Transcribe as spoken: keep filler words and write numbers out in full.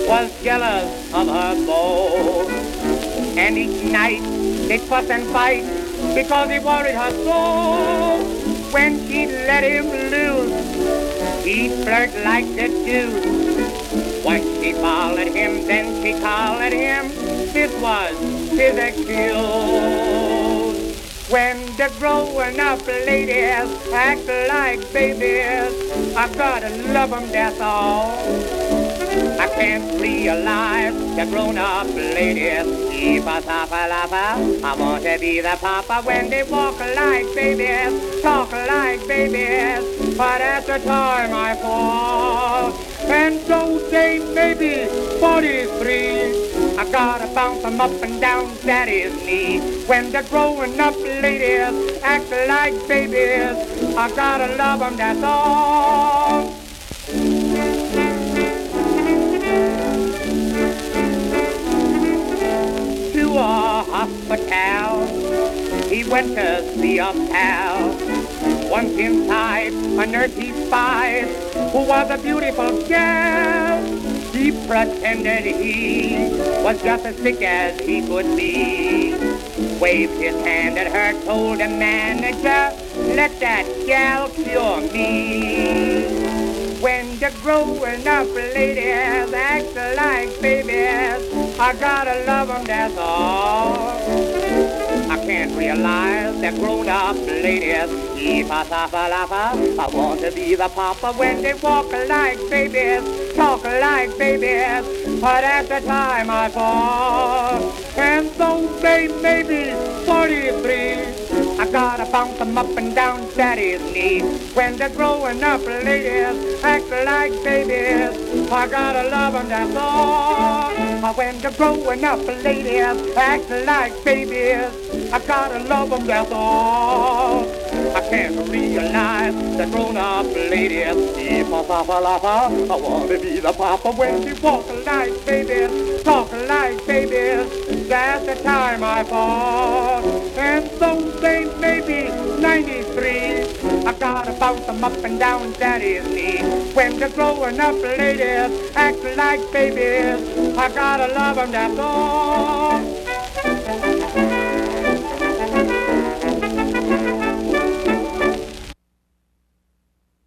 was jealous of her beau. And each night they'd fuss and fight because he worried her so. When she let him loose, he'd flirt like the deuce. Once she followed him, then she collared him. This was his excuse. When the growing up ladies act like babies, I gotta love them, that's all. I can't realize the grown-up ladies. I want to be the papa when they walk like babies, talk like babies, but at the time I fall. And so they may be forty-three, I gotta bounce them up and down daddy's knee. When the growing up ladies act like babies, I gotta love them, that's all. To a hospital, he went to see a pal. Once inside, a nurse he spied, who was a beautiful girl. He pretended he was just as sick as he could be. Waved his hand at her, told the manager, let that gal cure me. When the growing up ladies act like babies, I gotta love them, that's all. I can't realize they're grown-up ladies. I want to be the papa when they walk like babies, talk like babies, but at the time I fall. And though they may be forty-three, I gotta bounce them up and down daddy's knee. When they're growing up ladies act like babies, I gotta love them, that's all. When they're growing up ladies act like babies, I gotta love them, that's all. I can't realize the grown-up ladies. I want to be the papa when they walk like babies, talk like babies. That's the time I fall. And though they may be ninety-three, I gotta bounce them up and down daddy's knee. When the growing up ladies act like babies, I gotta love them, that's all.